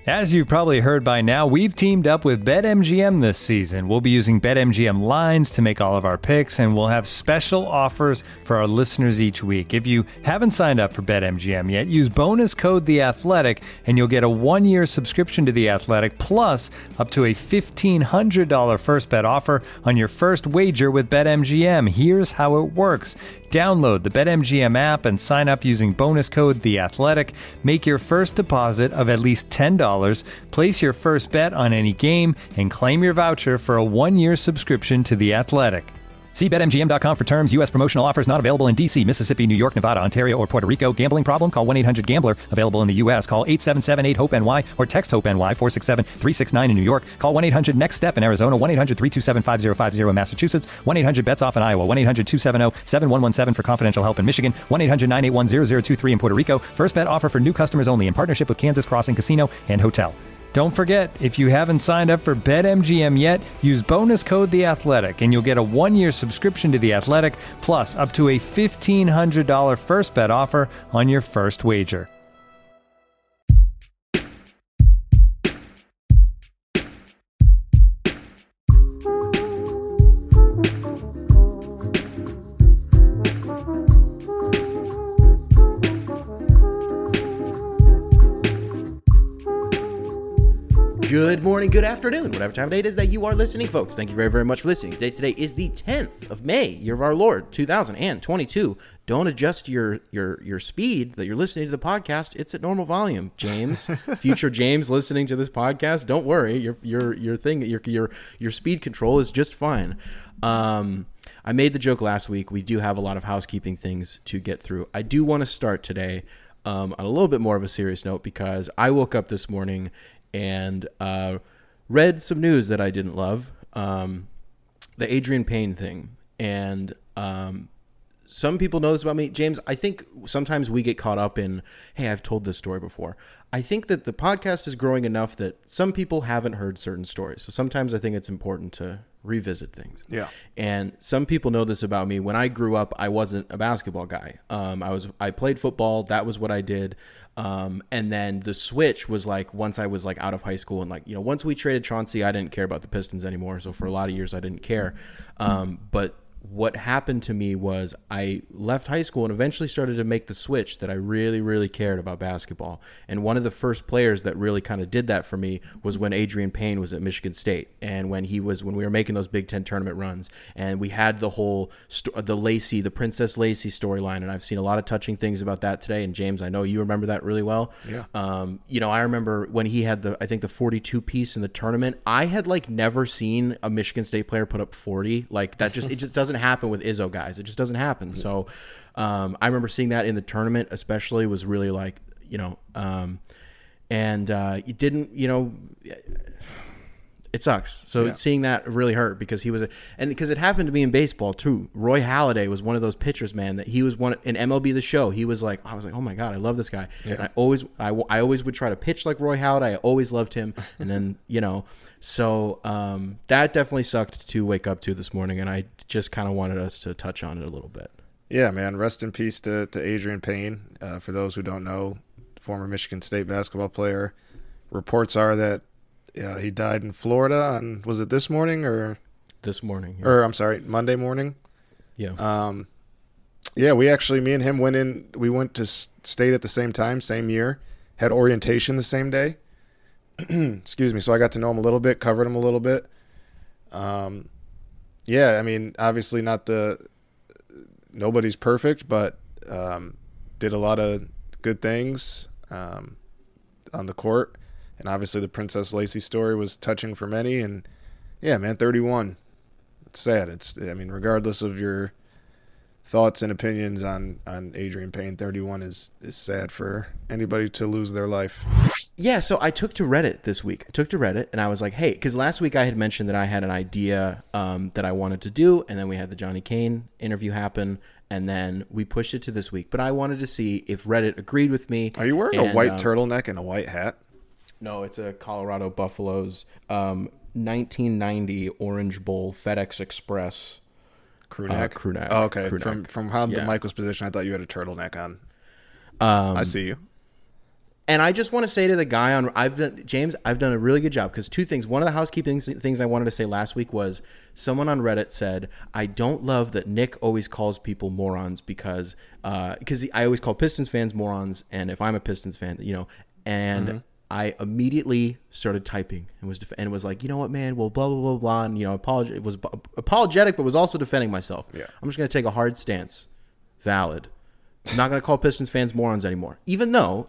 As you've probably heard by now, we've teamed up with BetMGM this season. We'll be using BetMGM lines to make all of our picks, and we'll have special offers for our listeners each week. If you haven't signed up for BetMGM yet, use bonus code The Athletic, and you'll get a 1-year subscription to The Athletic, plus up to a $1,500 first bet offer on your first wager with BetMGM. Here's how it works. Download the BetMGM app and sign up using bonus code The Athletic. Make your first deposit of at least $10. Place your first bet on any game and claim your voucher for a 1-year subscription to The Athletic. See BetMGM.com for terms. U.S. promotional offers not available in D.C., Mississippi, New York, Nevada, Ontario, or Puerto Rico. Gambling problem? Call 1-800-GAMBLER. Available in the U.S. Call 877-8-HOPE-NY or text HOPE-NY 467-369 in New York. Call 1-800-NEXT-STEP in Arizona. 1-800-327-5050 in Massachusetts. 1-800-BETS-OFF in Iowa. 1-800-270-7117 for confidential help in Michigan. 1-800-981-0023 in Puerto Rico. First bet offer for new customers only in partnership with Kansas Crossing Casino and Hotel. Don't forget, if you haven't signed up for BetMGM yet, use bonus code The Athletic, and you'll get a 1-year subscription to The Athletic, plus up to a $1,500 first bet offer on your first wager. Good morning, good afternoon, whatever time of day it is that you are listening, folks. Thank you very, very much for listening. Today is the 10th of May, year of our Lord, 2022. Don't adjust your speed that you're listening to the podcast. It's at normal volume, James. Future James listening to this podcast, don't worry. Your speed control is just fine. I made the joke last week. We do have a lot of housekeeping things to get through. I do want to start today on a little bit more of a serious note because I woke up this morning and read some news that I didn't love, the Adrian Payne thing. And some people know this about me. James, I think sometimes we get caught up in, hey, I've told this story before. I think that the podcast is growing enough that some people haven't heard certain stories. So sometimes I think it's important to revisit things. Yeah. And some people know this about me. When I grew up, I wasn't a basketball guy. I played football. That was what I did. And then the switch was like once I was like out of high school and once we traded Chauncey, I didn't care about the Pistons anymore. So for a lot of years, I didn't care. But what happened to me was I left high school and eventually started to make the switch that I really, really cared about basketball. And one of the first players that really kind of did that for me was when Adrian Payne was at Michigan State. And when we were making those Big Ten tournament runs and we had the whole, the Princess Lacey storyline. And I've seen a lot of touching things about that today. And James, I know you remember that really well. Yeah. I remember when he had the 42 piece in the tournament, I had never seen a Michigan State player put up 40. It just doesn't happen with Izzo guys. It just doesn't happen. So I remember seeing that in the tournament especially was really it didn't, it sucks. So seeing that really hurt because because it happened to me in baseball too. Roy Halladay was one of those pitchers, man, that he was one in MLB The Show. He was I was like, oh my God, I love this guy. Yeah. And I always would try to pitch like Roy Halladay. I always loved him. And then, so that definitely sucked to wake up to this morning. And I just kind of wanted us to touch on it a little bit. Yeah, man. Rest in peace to Adrian Payne. For those who don't know, former Michigan State basketball player. Reports are that he died in Florida on, was it this morning or? This morning. Yeah. Or I'm sorry, Monday morning. Yeah. Me and him we went to state at the same time, same year, had orientation the same day. Excuse me. So I got to know him a little bit, covered him a little bit. Obviously nobody's perfect, but did a lot of good things on the court. And obviously the Princess Lacey story was touching for many. And yeah, man, 31. It's sad. Regardless of your thoughts and opinions on Adrian Payne, 31 is sad for anybody to lose their life. Yeah, so I took to Reddit this week. And I was like, hey, because last week I had mentioned that I had an idea that I wanted to do, and then we had the Johnny Kane interview happen, and then we pushed it to this week. But I wanted to see if Reddit agreed with me. Are you wearing a white turtleneck and a white hat? No, it's a Colorado Buffaloes 1990 Orange Bowl FedEx Express crew neck. Oh, okay. From how the mic was positioned, I thought you had a turtleneck on. I see you. And I just want to say to the guy on, James, I've done a really good job because two things. One of the housekeeping things I wanted to say last week was someone on Reddit said, I don't love that Nick always calls people morons because I always call Pistons fans morons. And if I'm a Pistons fan, and I immediately started typing and was like, you know what, man, well, blah, blah, blah, blah. And, it was apologetic, but was also defending myself. Yeah. I'm just going to take a hard stance. Valid. I'm not going to call Pistons fans morons anymore. Even though,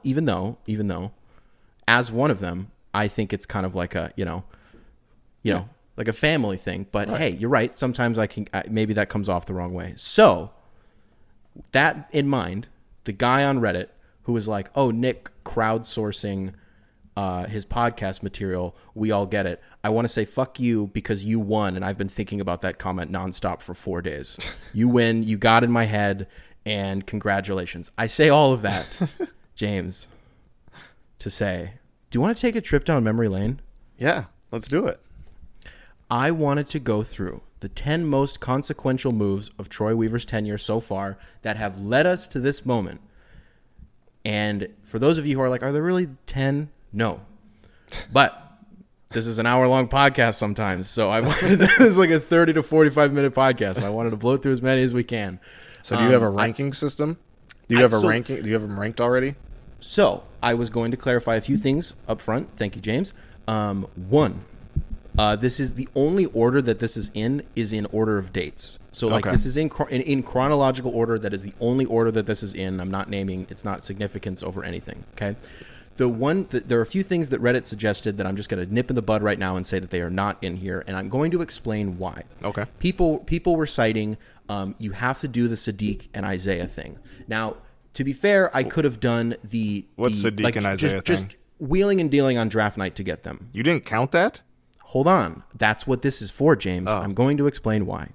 as one of them, I think it's kind of like a, like a family thing. But hey, you're right. Sometimes maybe that comes off the wrong way. So that in mind, the guy on Reddit who was like, oh, Nick crowdsourcing his podcast material, we all get it. I want to say fuck you because you won, and I've been thinking about that comment nonstop for 4 days. You win. You got in my head. And congratulations. I say all of that, James, to say, do you want to take a trip down memory lane? Yeah, let's do it. I wanted to go through the 10 most consequential moves of Troy Weaver's tenure so far that have led us to this moment. And for those of you who are like, are there really 10? No. But this is an hour-long podcast sometimes, so I wanted this is like a 30 to 45-minute podcast. So I wanted to blow through as many as we can. So do you have a ranking system? Do you have a ranking? Do you have them ranked already? So I was going to clarify a few things up front. Thank you, James. One, this is the only order that this is in order of dates. So this is in chronological order. That is the only order that this is in. I'm not naming. It's not significance over anything. Okay. There are a few things that Reddit suggested that I'm just going to nip in the bud right now and say that they are not in here, and I'm going to explain why. Okay. People were citing you have to do the Sadiq and Isaiah thing. Now, to be fair, I could have done what's Sadiq and Isaiah thing? Just wheeling and dealing on draft night to get them. You didn't count that? Hold on. That's what this is for, James. I'm going to explain why.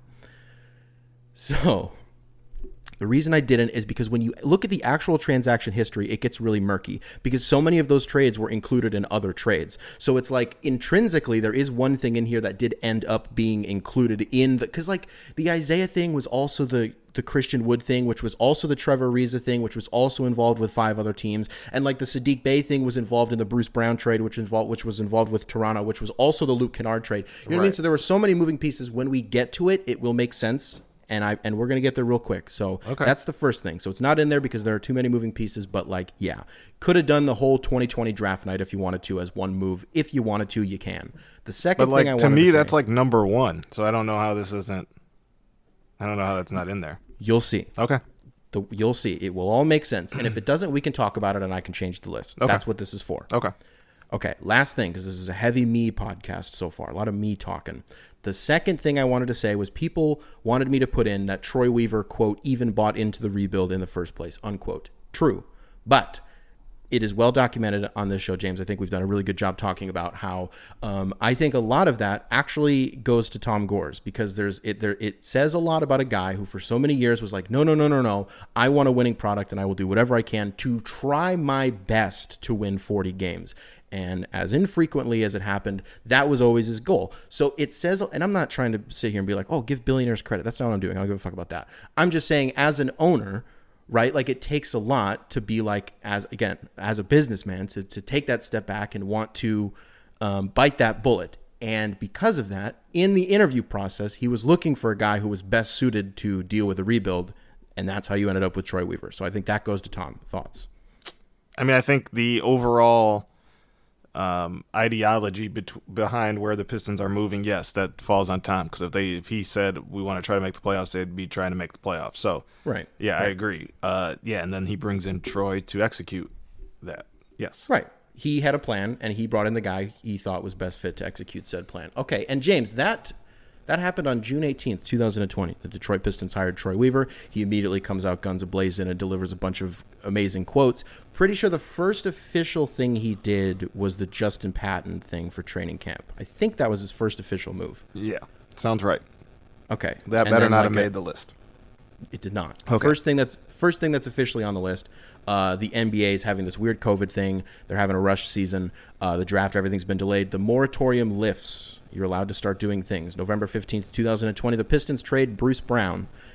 So the reason I didn't is because when you look at the actual transaction history, it gets really murky because so many of those trades were included in other trades. So it's like intrinsically there is one thing in here that did end up being included in because like the Isaiah thing was also the Christian Wood thing, which was also the Trevor Ariza thing, which was also involved with 5 other teams. And like the Sadiq Bey thing was involved in the Bruce Brown trade, which was involved with Toronto, which was also the Luke Kennard trade. You know what I mean? So there were so many moving pieces. When we get to it, it will make sense. And we're going to get there real quick. So that's the first thing. So it's not in there because there are too many moving pieces. But like, yeah, could have done the whole 2020 draft night if you wanted to as one move. If you wanted to, you can. The second thing I wanted to say. To me, that's like number 1. So I don't know how this isn't. I don't know how that's not in there. You'll see. Okay. You'll see. It will all make sense. And if it doesn't, we can talk about it and I can change the list. Okay. That's what this is for. Okay. Last thing, because this is a heavy me podcast so far. A lot of me talking. The second thing I wanted to say was people wanted me to put in that Troy Weaver, quote, even bought into the rebuild in the first place, unquote. True. But it is well documented on this show, James. I think we've done a really good job talking about how I think a lot of that actually goes to Tom Gores because it says a lot about a guy who for so many years was like, no. I want a winning product and I will do whatever I can to try my best to win 40 games. And as infrequently as it happened, that was always his goal. So it says, and I'm not trying to sit here and be like, oh, give billionaires credit. That's not what I'm doing. I don't give a fuck about that. I'm just saying as an owner, right? Like it takes a lot to be like, as a businessman, to take that step back and want to bite that bullet. And because of that, in the interview process, he was looking for a guy who was best suited to deal with a rebuild. And that's how you ended up with Troy Weaver. So I think that goes to Tom. Thoughts? I mean, I think the overall ideology behind where the Pistons are moving, yes, that falls on Tom, because if he said we want to try to make the playoffs, they'd be trying to make the playoffs. So right, I agree. And then he brings in Troy to execute that. Yes, right. He had a plan, and he brought in the guy he thought was best fit to execute said plan. Okay, and James, that happened on June 18th, 2020. The Detroit Pistons hired Troy Weaver. He immediately comes out guns a-blazing and delivers a bunch of amazing quotes. Pretty sure the first official thing he did was the Justin Patton thing for training camp. I think that was his first official move. Yeah, sounds right. Okay. That better not have made the list. It did not. Okay. First thing that's officially on the list. The NBA is having this weird COVID thing. They're having a rush season. The draft, everything's been delayed. The moratorium lifts. You're allowed to start doing things. November 15th, 2020, the Pistons trade Bruce Brown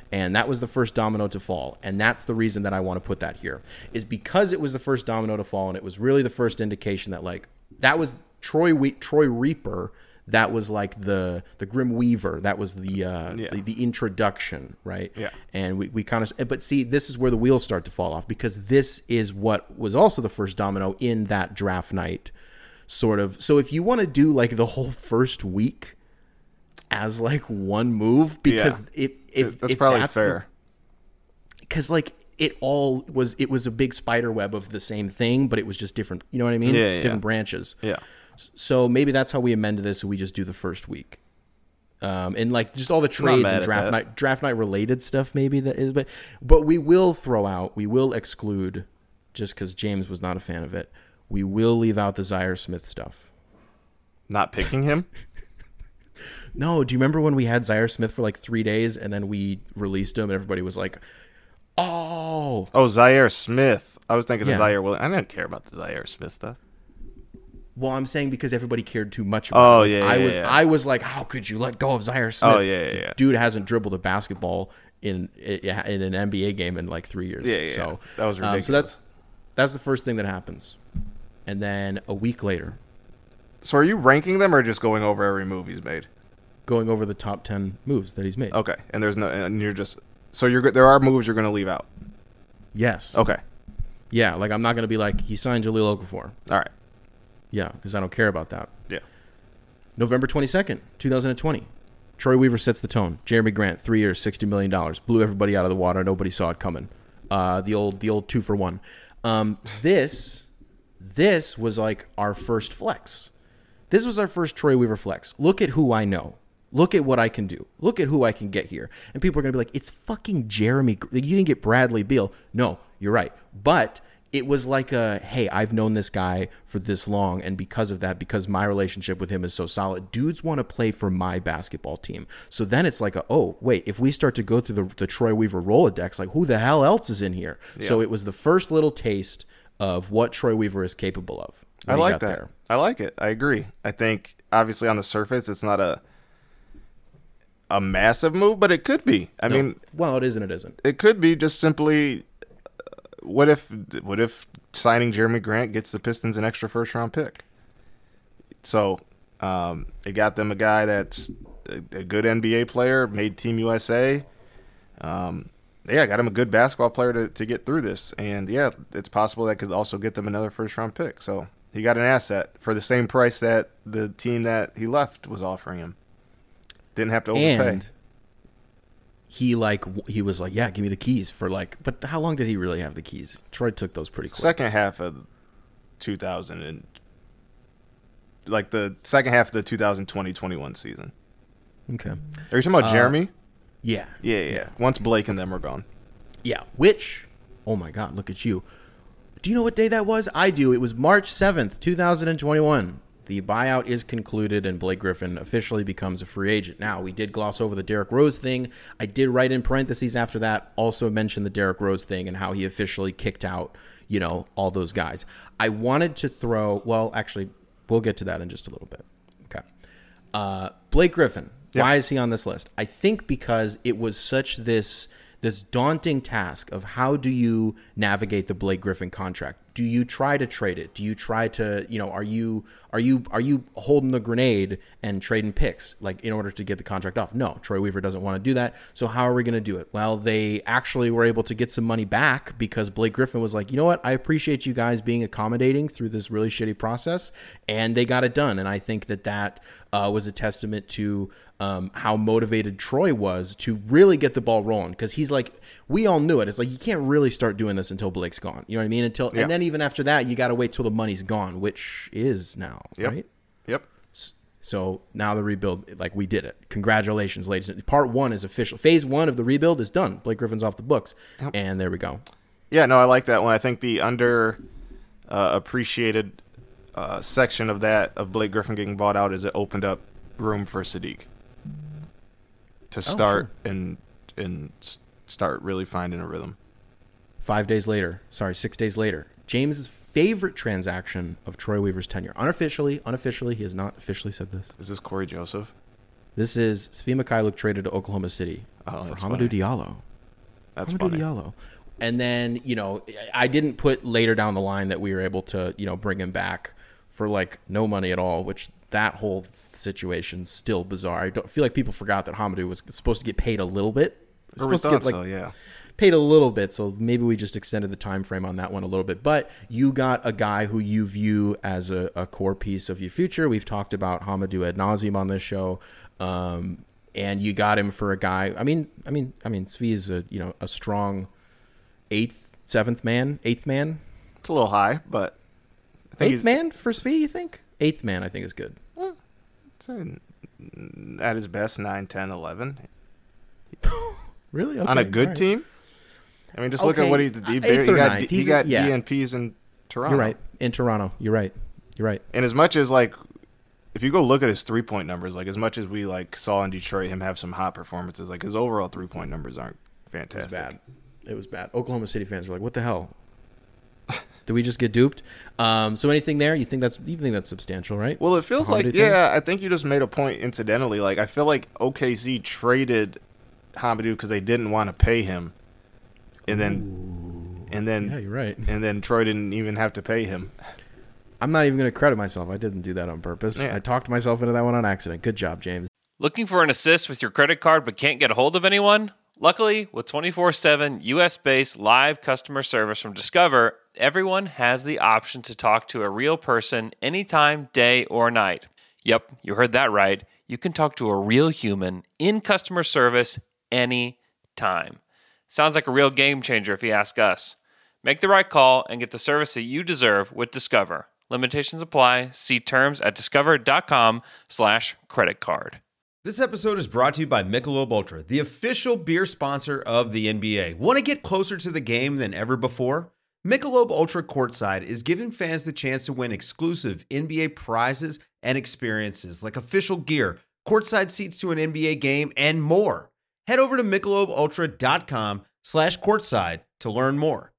And that was the first domino to fall. And that's the reason that I want to put that here, is because it was the first domino to fall, and it was really the first indication that, like, that was Troy Reaper. That was like the Grim Weaver. That was the introduction, right? Yeah. And we kind of, but see, this is where the wheels start to fall off, because this is what was also the first domino in that draft night, sort of. So if you want to do like the whole first week as like one move, because that's probably fair. Because like it was a big spider web of the same thing, but it was just different. You know what I mean? Yeah. Different branches. Yeah. So maybe that's how we amend this. So we just do the first week, and like just all the trades and draft night related stuff. Maybe that is, but we will exclude, just because James was not a fan of it. We will leave out the Zaire Smith stuff. Not picking him? No. Do you remember when we had Zaire Smith for like 3 days and then we released him and everybody was like, "Oh, Zaire Smith." I was thinking of Yeah. Zaire Williams. I didn't care about the Zaire Smith stuff. Well, I'm saying because everybody cared too much about it. I was like, how could you let go of Zaire Smith? Oh, yeah. Dude hasn't dribbled a basketball in an NBA game in like 3 years. Yeah. So That was ridiculous. So that's the first thing that happens. And then a week later, So are you ranking them or just going over every move he's made? going over the top 10 moves that he's made. Okay. And you're just, so there are moves you're going to leave out. Yes. Okay. Yeah, like I'm not going to be like, he signed Jahlil Okafor. All right. Yeah, because I don't care about that. Yeah. November 22nd, 2020. Troy Weaver sets the tone. Jeremy Grant, 3 years, $60 million. Blew everybody out of the water. Nobody saw it coming. The old 2-for-1. This was like our first flex. This was our first Troy Weaver flex. Look at who I know. Look at what I can do. Look at who I can get here. And people are going to be like, it's fucking Jeremy. You didn't get Bradley Beal. No, you're right. But it was like hey, I've known this guy for this long, and because of that, because my relationship with him is so solid, dudes want to play for my basketball team. So then it's like, oh, wait, if we start to go through the Troy Weaver Rolodex, like who the hell else is in here? Yeah. So it was the first little taste of what Troy Weaver is capable of. I like that. There. I like it. I agree. I think, obviously, on the surface, it's not a massive move, but it could be. I mean, well, it is and it isn't. It could be just simply, what if signing Jeremy Grant gets the Pistons an extra first-round pick? So it got them a guy that's a good NBA player, made Team USA. Got him a good basketball player to get through this. And, yeah, it's possible that could also get them another first-round pick. So he got an asset for the same price that the team that he left was offering him. Didn't have to overpay. And he was like, yeah, give me the keys for but how long did he really have the keys? Troy took those pretty quick. Second half of 2000 and the second half of the 2020-21 season. Okay. Are you talking about Jeremy? Yeah. Yeah. Once Blake and them were gone. Yeah. Which, oh my God, look at you. Do you know what day that was? I do. It was March 7th, 2021. The buyout is concluded and Blake Griffin officially becomes a free agent. Now, we did gloss over the Derrick Rose thing. I did write in parentheses after that, also mention the Derrick Rose thing and how he officially kicked out, all those guys. I wanted to actually, we'll get to that in just a little bit. Okay. Blake Griffin. Yep. Why is he on this list? I think because it was such this daunting task of how do you navigate the Blake Griffin contract? Do you try to trade it? Do you try to, are you holding the grenade and trading picks in order to get the contract off? No, Troy Weaver doesn't want to do that. So how are we going to do it? Well, they actually were able to get some money back because Blake Griffin was like, you know what? I appreciate you guys being accommodating through this really shitty process, and they got it done. And I think that was a testament to how motivated Troy was to really get the ball rolling, because he's like, we all knew it. It's like, you can't really start doing this until Blake's gone. You know what I mean? And then even after that, you got to wait till the money's gone, which is now, right? Yep. So now the rebuild, we did it. Congratulations, ladies. Part 1 is official. Phase 1 of the rebuild is done. Blake Griffin's off the books. Yep. And there we go. Yeah, no, I like that one. I think the appreciated section of Blake Griffin getting bought out is it opened up room for Sadiq to start and start really finding a rhythm. 6 days later, James's favorite transaction of Troy Weaver's tenure. Unofficially, he has not officially said this. Is this Corey Joseph? This is Svi Mikhailuk traded to Oklahoma City for that's Hamidou funny. Diallo. That's Hamidou funny. Diallo. And then, I didn't put later down the line that we were able to, bring him back for like no money at all, which that whole situation's still bizarre. I don't feel like people forgot that Hamidou was supposed to get paid a little bit. Or we thought so, yeah. Paid a little bit, so maybe we just extended the time frame on that one a little bit. But you got a guy who you view as a core piece of your future. We've talked about Hamidou ad nauseum on this show, and you got him for a guy. I mean, Svi is a strong eighth man. It's a little high, but I think Eighth man for Svi, you think? Eighth man, I think, is good. it's at his best 9, 10, 11. Really? Okay, On a good all right. team? I mean, just look at what he's he Eighth or ninth. he got Yeah. DNPs in Toronto. You're right. In Toronto. You're right. And as much as like, if you go look at his 3-point numbers, like as much as we like saw in Detroit him have some hot performances, like his overall 3-point numbers aren't fantastic. It was bad. Oklahoma City fans were like, "What the hell? Did we just get duped?" So anything there? You think that's substantial, right? Well, it feels like, Hamidou thing? yeah, I think you just made a point incidentally. Like, I feel like OKC traded Hamidou because they didn't want to pay him. And then Yeah, you're right. And then Troy didn't even have to pay him. I'm not even going to credit myself. I didn't do that on purpose. Yeah. I talked myself into that one on accident. Good job, James. Looking for an assist with your credit card but can't get a hold of anyone? Luckily, with 24/7 US-based live customer service from Discover, everyone has the option to talk to a real person anytime, day or night. Yep, you heard that right. You can talk to a real human in customer service anytime. Sounds like a real game changer if you ask us. Make the right call and get the service that you deserve with Discover. Limitations apply. See terms at discover.com/creditcard. This episode is brought to you by Michelob Ultra, the official beer sponsor of the NBA. Want to get closer to the game than ever before? Michelob Ultra Courtside is giving fans the chance to win exclusive NBA prizes and experiences like official gear, courtside seats to an NBA game, and more. Head over to MichelobUltra.com/courtside to learn more.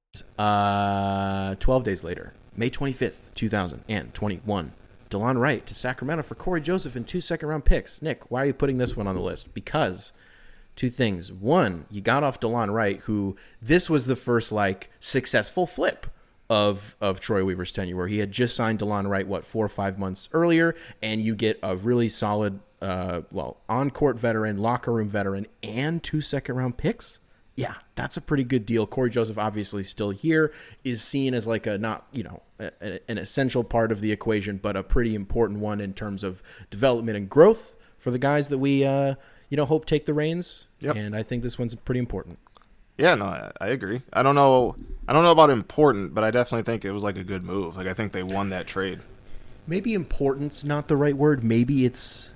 12 days later, May 25th, 2021. DeLon Wright to Sacramento for Corey Joseph and 2 second-round picks. Nick, why are you putting this one on the list? Because two things. One, you got off DeLon Wright, who this was the first successful flip of Troy Weaver's tenure, where he had just signed DeLon Wright 4 or 5 months earlier, and you get a really solid, on-court veteran, locker room veteran, and 2 second-round picks. Yeah, that's a pretty good deal. Corey Joseph, obviously still here, is seen as an essential part of the equation, but a pretty important one in terms of development and growth for the guys that we hope take the reins. Yep. And I think this one's pretty important. Yeah, no, I agree. I don't know about important, but I definitely think it was a good move. I think they won that trade. Maybe important's not the right word. Maybe it's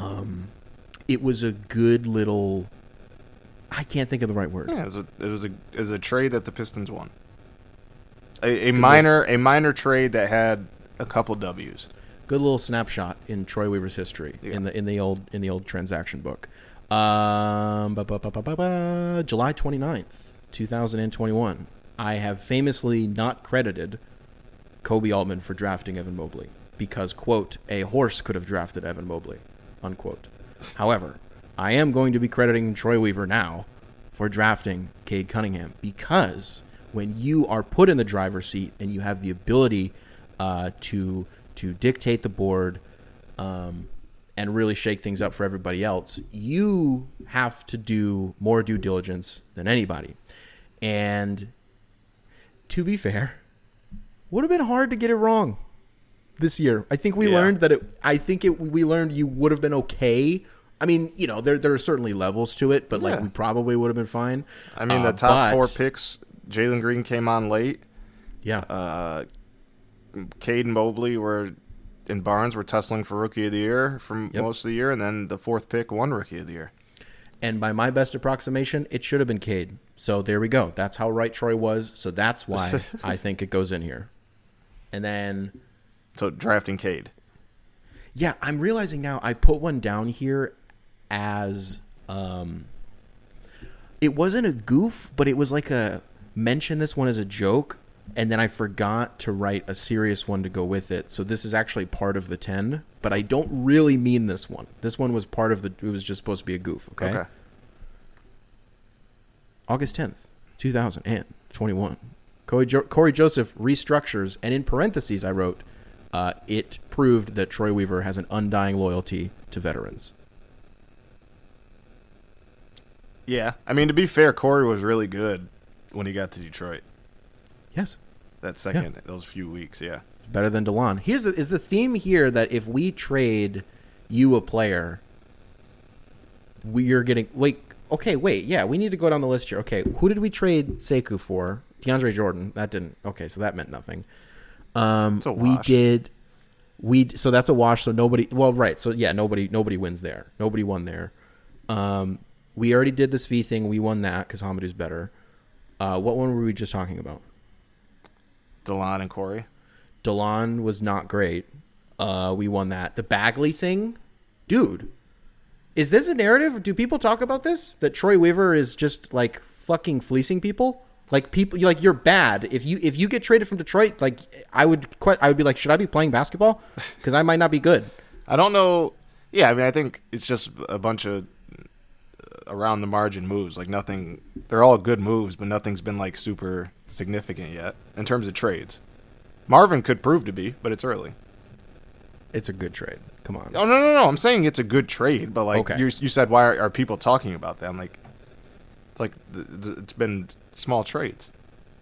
it was a good little, I can't think of the right word. Yeah, it was a trade that the Pistons won. A minor trade that had a couple W's. Good little snapshot in Troy Weaver's history in the old transaction book. July 29th, 2021. I have famously not credited Kobe Altman for drafting Evan Mobley because, quote, a horse could have drafted Evan Mobley, unquote. However, I am going to be crediting Troy Weaver now for drafting Cade Cunningham because when you are put in the driver's seat and you have the ability to dictate the board and really shake things up for everybody else, you have to do more due diligence than anybody. And to be fair, would have been hard to get it wrong this year. I think we learned that we learned you would have been okay. I mean, there are certainly levels to it, but we probably would have been fine. I mean, the top 4 picks, Jalen Green came on late. Yeah. Cade and Mobley and Barnes were tussling for Rookie of the Year for most of the year, and then the 4th pick won Rookie of the Year. And by my best approximation, it should have been Cade. So there we go. That's how right Troy was. So that's why I think it goes in here. And then... So drafting Cade. Yeah, I'm realizing now I put one down here as... it wasn't a goof, but it was like a... Mention this one as a joke. and then I forgot to write a serious one to go with it. So this is actually part of the 10, but I don't really mean this one. This one was part of it was just supposed to be a goof, okay? August 10th, 2021. Corey Joseph restructures, and in parentheses I wrote, it proved that Troy Weaver has an undying loyalty to veterans. Yeah. I mean, to be fair, Corey was really good when he got to Detroit. Yes. Those few weeks, yeah. Better than DeLon. Is the theme here that if we trade you a player, we're getting... Wait, yeah, we need to go down the list here. Okay, who did we trade Sekou for? DeAndre Jordan. That didn't... Okay, so that meant nothing. It's a wash. So that's a wash, so nobody... Well, right, so yeah, nobody wins there. Nobody won there. We already did this V thing. We won that because Hamidou's better. What one were we just talking about? DeLon and Corey. DeLon was not great. We won that. The Bagley thing? Dude. Is this a narrative? Do people talk about this? That Troy Weaver is just like fucking fleecing people? Like people like you're bad. If you get traded from Detroit, like I would be like, should I be playing basketball? Because I might not be good. I don't know. Yeah, I mean I think it's just a bunch of around the margin moves. Like nothing, they're all good moves, but nothing's been like super significant yet in terms of trades. Marvin could prove to be, but it's early. It's a good trade. Come on. Oh no! I'm saying it's a good trade, but like okay. you said, why are people talking about that? I'm like, it's like it's been small trades.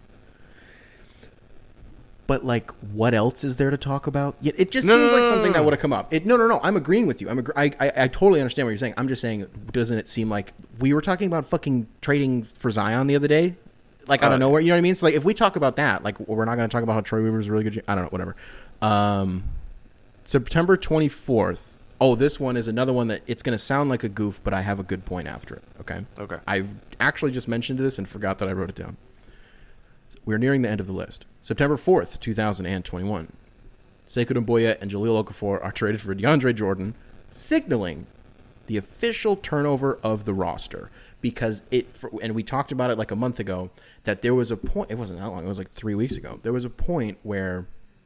But like, what else is there to talk about? It just seems like something that would have come up. No. I'm agreeing with you. I totally understand what you're saying. I'm just saying, doesn't it seem like we were talking about fucking trading for Zion the other day, like out of nowhere? You know what I mean? So like, if we talk about that, like, we're not going to talk about how Troy Weaver was a really good. I don't know, whatever. September 24th. Oh, this one is another one that it's going to sound like a goof, but I have a good point after it. Okay. I've actually just mentioned this and forgot that I wrote it down. We're nearing the end of the list. September 4th, 2021. Sekou Doumbouya and Jahlil Okafor are traded for DeAndre Jordan, signaling the official turnover of the roster. Because and we talked about it like a month ago, that there was a point, it wasn't that long, it was like 3 weeks ago. There was a point where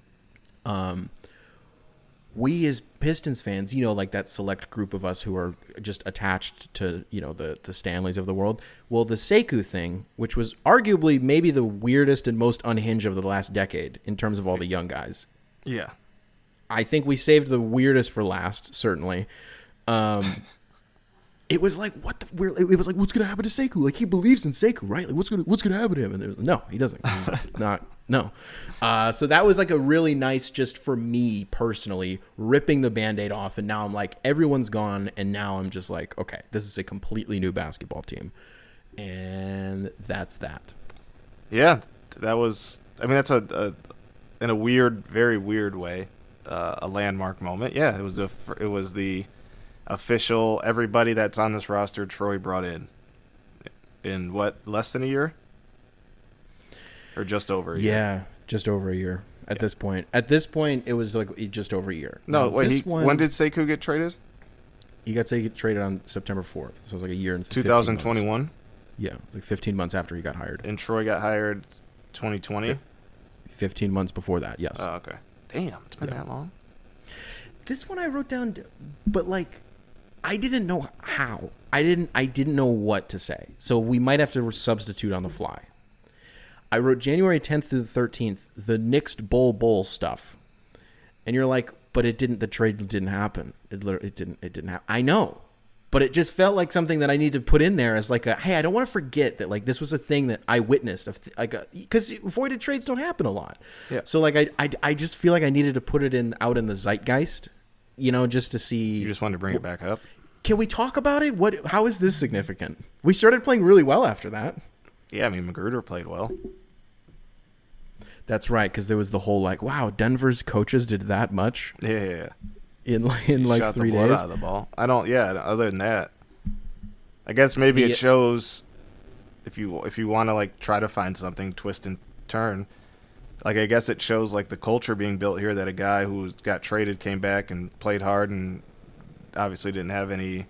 we as Pistons fans, you know, like that select group of us who are just attached to, you know, the Stanleys of the world. Well, the Sekou thing, which was arguably maybe the weirdest and most unhinged of the last decade in terms of all the young guys. Yeah. I think we saved the weirdest for last, certainly. It was like, it was like, what's going to happen to Sekou? Like, he believes in Sekou, right? Like, what's going to happen to him? And no, he doesn't. He's not. No. So that was like a really nice, just for me personally, ripping the Band-Aid off. And now I'm like, everyone's gone. And now I'm just like, okay, this is a completely new basketball team. And that's that. Yeah, that was, I mean, that's in a weird, very weird way, a landmark moment. Yeah, it was the official, everybody that's on this roster, Troy brought in what, less than a year? Or just over a year? Yeah, just over a year at this point. At this point, it was like just over a year. No, wait, when did Sekou get traded? He got traded on September 4th, so it was like a year and 2021? Yeah, like 15 months after he got hired. And Troy got hired 2020? 15 months before that, yes. Oh, okay. Damn, it's been that long? This one I wrote down, but like, I didn't know how. I didn't know what to say. So we might have to substitute on the fly. I wrote January 10th through the 13th, the Knicks Bull stuff. And you're like, but the trade didn't happen. It didn't happen. I know. But it just felt like something that I need to put in there as like hey, I don't want to forget that like this was a thing that I witnessed, because voided trades don't happen a lot. Yeah. So like I just feel like I needed to put it out in the zeitgeist, you know, just to see. You just wanted to bring it back up. Can we talk about it? How is this significant? We started playing really well after that. Yeah, I mean Magruder played well. That's right, because there was the whole like, wow, Denver's coaches did that much. Yeah. In like 3 days. Shot the blood out of the ball. I don't. Yeah. Other than that, I guess maybe it shows if you want to like try to find something, twist and turn. Like I guess it shows like the culture being built here, that a guy who got traded came back and played hard and obviously didn't have any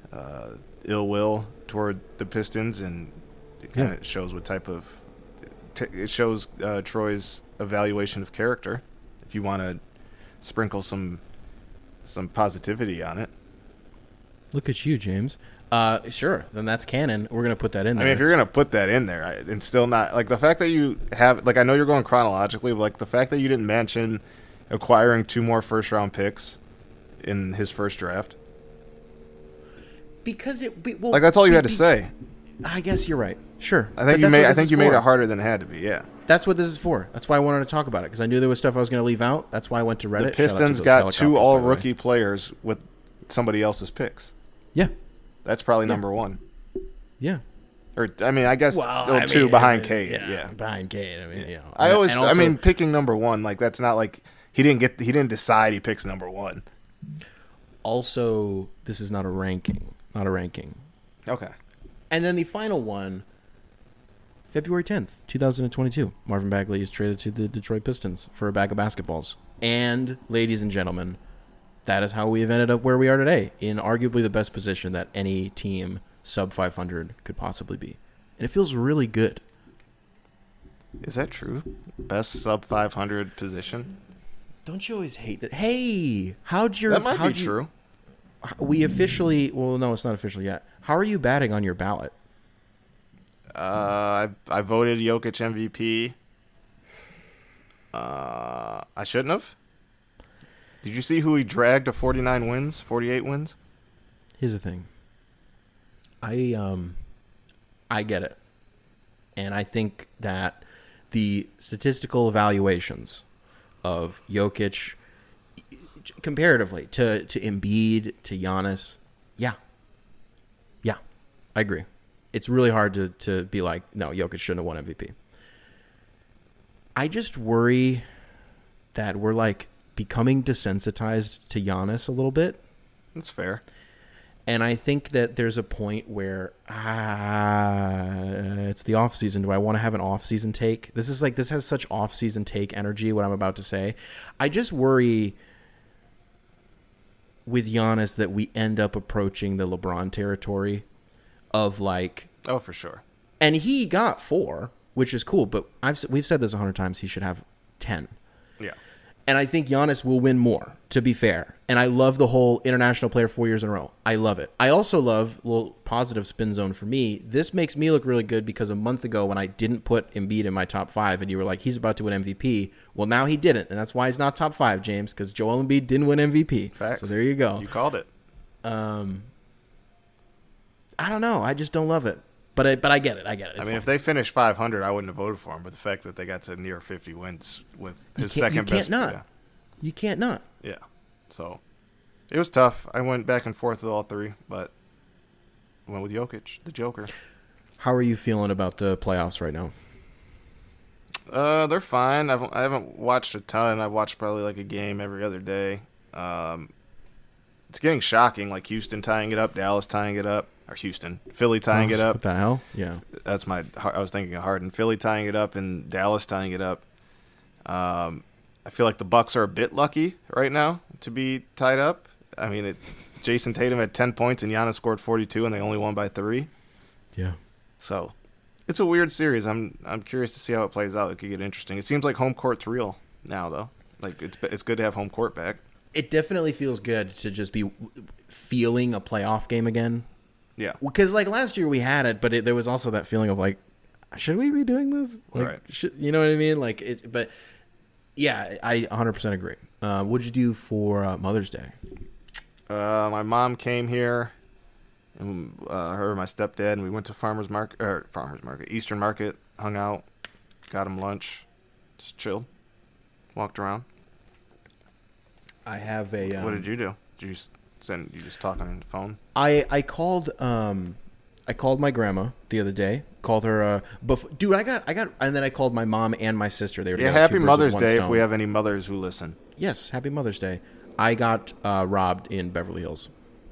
ill will toward the Pistons, and it kind of shows what type of it shows Troy's evaluation of character. If you want to sprinkle some positivity on it. Look at you, James. Sure, then that's canon. We're gonna put that in there. I mean, if you're gonna put that in there, and still not like the fact that you have, like, I know you're going chronologically, but like the fact that you didn't mention acquiring 2 more first-round picks in his first draft, because like that's all you had to say. I guess you're right. Sure, I think you made it harder than it had to be. Yeah, that's what this is for. That's why I wanted to talk about it, because I knew there was stuff I was going to leave out. That's why I went to Reddit. The Pistons got 2 all-rookie players with somebody else's picks. Yeah, that's probably number 1. Yeah. Or, I mean, I guess 2 behind Cade. Yeah, behind Cade. I mean, you know. I mean, picking number 1, like, that's not like he didn't decide he picks number 1. Also, this is not a ranking. Okay. And then the final one, February 10th, 2022. Marvin Bagley is traded to the Detroit Pistons for a bag of basketballs. And, ladies and gentlemen, that is how we have ended up where we are today, in arguably the best position that any team sub 500 could possibly be. And it feels really good. Is that true? Best sub 500 position? Don't you always hate that? Hey, that might be true. We officially, well, no, it's not official yet. How are you batting on your ballot? I voted Jokic MVP. I shouldn't have. Did you see who he dragged to 48 wins? Here's the thing. I get it. And I think that the statistical evaluations of Jokic comparatively to Embiid, to Giannis, yeah, I agree. It's really hard to be like, no, Jokic shouldn't have won MVP. I just worry that we're like becoming desensitized to Giannis a little bit. That's fair. And I think that there's a point where it's the off season. Do I want to have an off season take? This has such off season take energy, what I'm about to say. I just worry with Giannis that we end up approaching the LeBron territory of like, oh, for sure. And he got 4, which is cool, but we've said this 100 times, he should have 10. Yeah. And I think Giannis will win more, to be fair. And I love the whole international player 4 years in a row. I love it. I also love, little positive spin zone for me, this makes me look really good because a month ago when I didn't put Embiid in my top 5 and you were like, he's about to win MVP. Well, now he didn't. And that's why he's not top 5, James, because Joel Embiid didn't win MVP. Facts. So there you go. You called it. I don't know. I just don't love it. But I get it. I get it. It's I mean, fine. if they finished 500, I wouldn't have voted for him. But the fact that they got to near 50 wins with his second best. You can't not. Yeah. So it was tough. I went back and forth with all 3, but I went with Jokic, the Joker. How are you feeling about the playoffs right now? They're fine. I haven't watched a ton. I've watched probably like a game every other day. It's getting shocking, like Houston tying it up, Dallas tying it up, or Philly tying it up. What the hell? Yeah. I was thinking of Harden. Philly tying it up and Dallas tying it up. I feel like the Bucks are a bit lucky right now to be tied up. I mean, Jason Tatum had 10 points and Giannis scored 42, and they only won by 3. Yeah. So it's a weird series. I'm curious to see how it plays out. It could get interesting. It seems like home court's real now, though. Like it's good to have home court back. It definitely feels good to just be feeling a playoff game again. Yeah. Because like last year we had it, but there was also that feeling of like, should we be doing this? Like, right. You know what I mean? Like it, but yeah, I 100% agree. What'd you do for Mother's Day? My mom came here, and her and my stepdad, and we went to Eastern Market, hung out, got him lunch, just chilled, walked around. I have a. What did you do? Did you just talk on the phone? I called my grandma the other day. Called her. Dude, I got, and then I called my mom and my sister. They were happy Mother's Day if we have any mothers who listen. Yes, happy Mother's Day. I got robbed in Beverly Hills.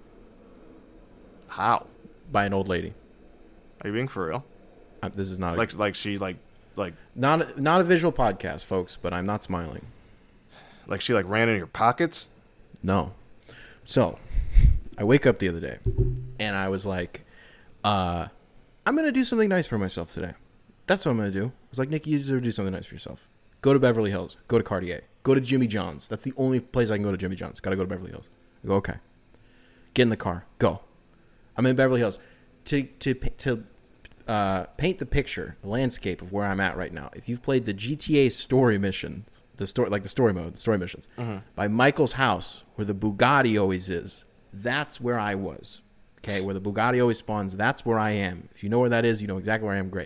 How? By an old lady. Are you being for real? This is not like she like not a visual podcast, folks. But I'm not smiling. Like she like ran in your pockets? No. So, I wake up the other day, and I was like, I'm going to do something nice for myself today. That's what I'm going to do. I was like, Nikki, you deserve to do something nice for yourself. Go to Beverly Hills. Go to Cartier. Go to Jimmy John's. That's the only place I can go to Jimmy John's. Got to go to Beverly Hills. I go, okay. Get in the car. Go. I'm in Beverly Hills. To paint the picture, the landscape of where I'm at right now. If you've played the GTA story missions, the story mode, the story missions, by Michael's house, where the Bugatti always is, that's where I was. Okay, where the Bugatti always spawns, that's where I am. If you know where that is, you know exactly where I am. Great.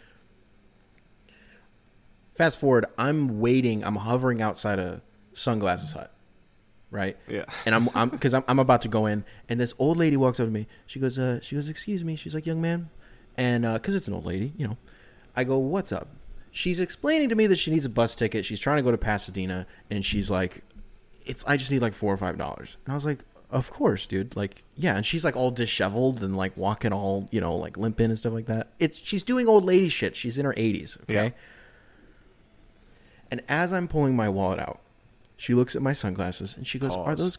Fast forward, I'm hovering outside a Sunglasses Hut, right? Yeah. And I'm about to go in, and this old lady walks up to me. She goes, excuse me. She's like, young man, and because it's an old lady, you know. I go, what's up? She's explaining to me that she needs a bus ticket. She's trying to go to Pasadena, and she's like, I just need like $4 or $5. And I was like, of course, dude. Like, yeah. And she's like all disheveled and like walking all, you know, like limping and stuff like that. She's doing old lady shit. She's in her 80s. Okay. Yeah. And as I'm pulling my wallet out, she looks at my sunglasses and she goes, Pause.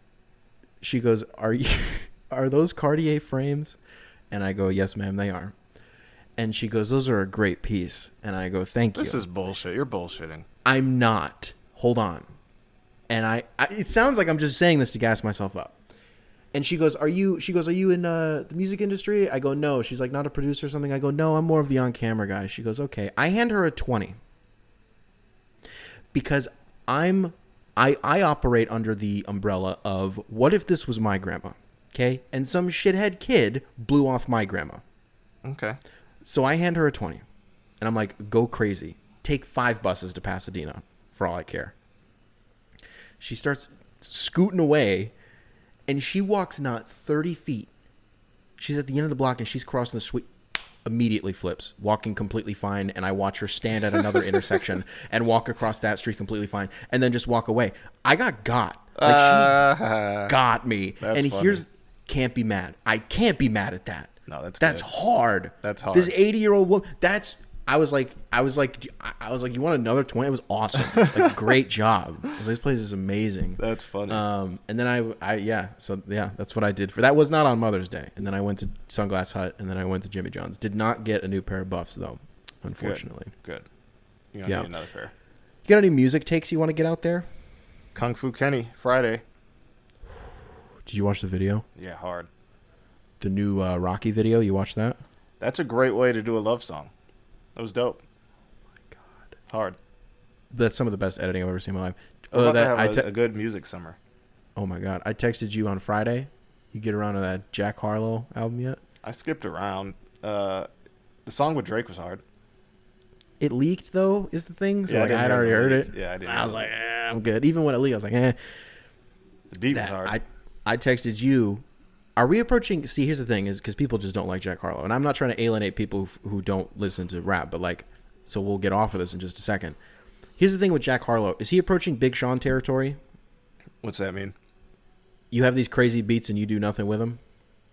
Are those Cartier frames? And I go, yes, ma'am, they are. And she goes, those are a great piece. And I go, thank you. This is bullshit. You're bullshitting. I'm not. Hold on. And it sounds like I'm just saying this to gas myself up. And she goes, are you in the music industry? I go, no. She's like, not a producer or something? I go, no, I'm more of the on-camera guy. She goes, okay. I hand her a 20. Because I operate under the umbrella of, what if this was my grandma? Okay? And some shithead kid blew off my grandma. Okay. So I hand her a 20. And I'm like, go crazy. Take 5 buses to Pasadena for all I care. She starts scooting away, and she walks not 30 feet. She's at the end of the block, and she's crossing the street. Immediately flips, walking completely fine, and I watch her stand at another intersection and walk across that street completely fine, and then just walk away. I got. Like, she got me. And funny. Can't be mad. I can't be mad at that. No, that's good. Hard. That's hard. This 80-year-old woman, I was like, you want another 20? It was awesome. Like, great job. I was like, this place is amazing. That's funny. And then that's what I did that was not on Mother's Day. And then I went to Sunglass Hut, and then I went to Jimmy John's. Did not get a new pair of Buffs though, unfortunately. Good. You need another pair. You got any music takes you want to get out there? Kung Fu Kenny, Friday. Did you watch the video? Yeah, hard. The new Rocky video, you watched that? That's a great way to do a love song. That was dope. Oh my God. Hard. That's some of the best editing I've ever seen in my life. We're about to have a good music summer. Oh my God. I texted you on Friday. You get around to that Jack Harlow album yet? I skipped around. The song with Drake was hard. It leaked, though, is the thing. So yeah, like, I'd already heard it. Yeah, I didn't. I was like, I'm good. Even when it leaked, I was like, The beat was hard. I texted you. Are we approaching? See, here's the thing: is because people just don't like Jack Harlow, and I'm not trying to alienate people who don't listen to rap, but like, so we'll get off of this in just a second. Here's the thing with Jack Harlow: is he approaching Big Sean territory? What's that mean? You have these crazy beats and you do nothing with them.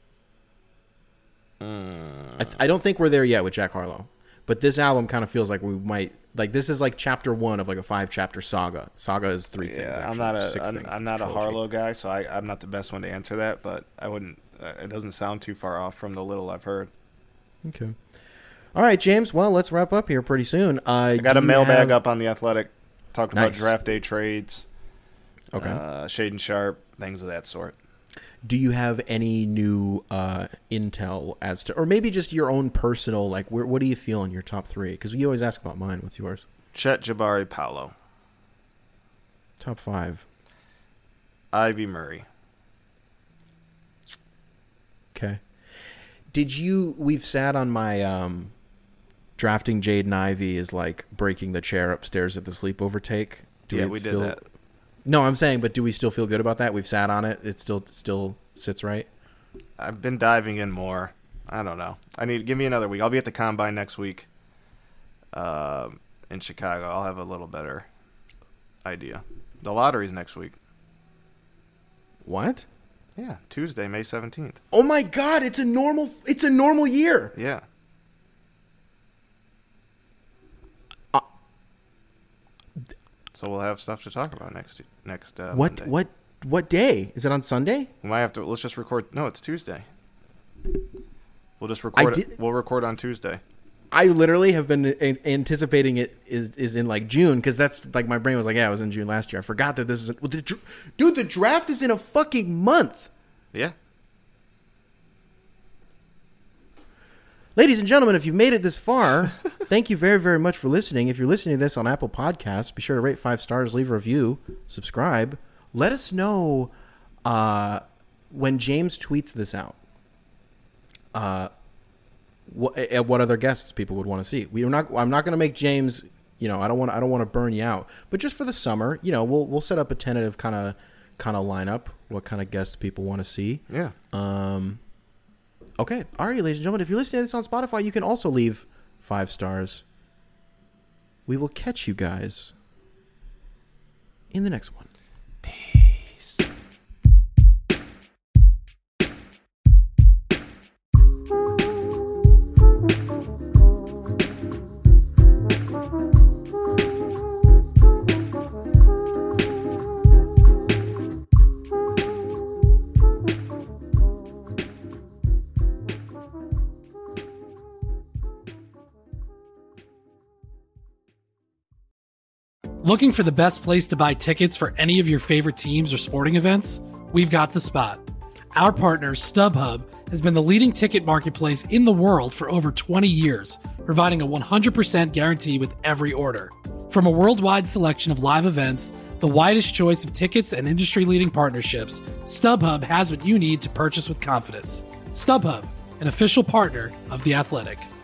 I don't think we're there yet with Jack Harlow, but this album kind of feels like we might. Like, this is like chapter 1 of like a 5-chapter saga. Saga is 3 things. Yeah, actually, I'm not a Harlow guy, so I'm not the best one to answer that. But I wouldn't. It doesn't sound too far off from the little I've heard. Okay. All right, James. Well, let's wrap up here pretty soon. I got a mailbag up on The Athletic. Talked about Nice. draft day trades. Okay. Shaden Sharp, things of that sort. Do you have any new intel as to, or maybe just your own personal, like, what do you feel in your top 3? Because you always ask about mine. What's yours? Chet, Jabari, Paolo. Top 5. Ivy Murray. Okay. We've sat on my drafting Jaden Ivey is like breaking the chair upstairs at the sleepover take. We did that. No, I'm saying, but do we still feel good about that? We've sat on it. It still sits right. I've been diving in more. I don't know. Give me another week. I'll be at the Combine next week in Chicago. I'll have a little better idea. The lottery's next week. What? Yeah, Tuesday, May 17th. Oh my God! It's a normal year. Yeah. So we'll have stuff to talk about next Monday. What day? Is it on Sunday? We might have to. Let's just record. No, it's Tuesday. We'll just record it. We'll record on Tuesday. I literally have been anticipating it is in like June, because that's like my brain was like, yeah, it was in June last year. I forgot that this is dude. The draft is in a fucking month. Yeah. Ladies and gentlemen, if you've made it this far, thank you very, very much for listening. If you're listening to this on Apple Podcasts, be sure to rate 5 stars, leave a review, subscribe. Let us know when James tweets this out. What other guests people would want to see? I'm not going to make James. I don't want to burn you out. But just for the summer, we'll set up a tentative kind of lineup. What kind of guests people want to see? Yeah. Okay. Alrighty, ladies and gentlemen. If you're listening to this on Spotify, you can also leave 5 stars. We will catch you guys in the next one. Peace. Looking for the best place to buy tickets for any of your favorite teams or sporting events? We've got the spot. Our partner, StubHub, has been the leading ticket marketplace in the world for over 20 years, providing a 100% guarantee with every order. From a worldwide selection of live events, the widest choice of tickets, and industry-leading partnerships, StubHub has what you need to purchase with confidence. StubHub, an official partner of The Athletic.